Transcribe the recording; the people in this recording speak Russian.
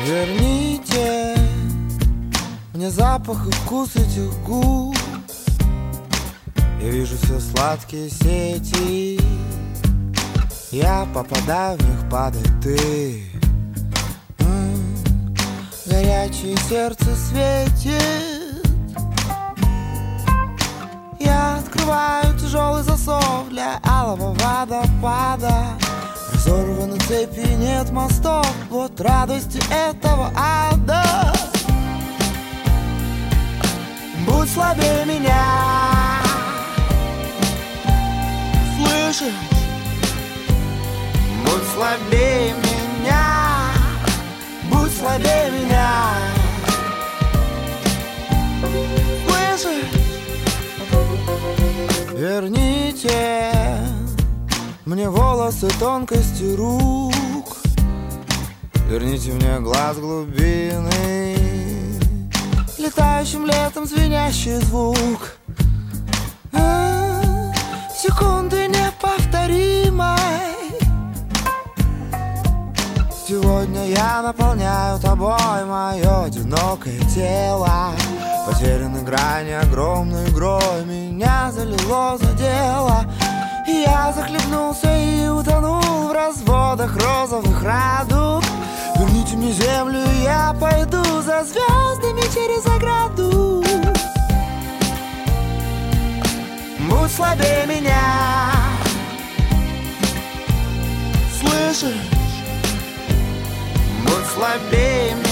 Верните мне запах и вкус этих губ. Я вижу все сладкие сети, я попадаю в них, падай ты. Горячее сердце светит. Я открываю тяжелый засов для алого водопада. Разорваны цепи, нет мостов, вот радости этого ада. Будь слабее меня, слышишь? Будь слабее меня, будь слабее меня, слышишь? Верните мне волосы тонкости рук, верните мне глаз глубины, летающим летом звенящий звук. Секунды неповторимой. Сегодня я наполняю тобой мое одинокое тело. Потеряны грани огромной игрой, меня залило, задело. И я захлебнулся и утонул в разводах розовых радуг. Верните мне землю, я пойду за звездами через ограду. Будь слабее меня, слышишь? Будь слабее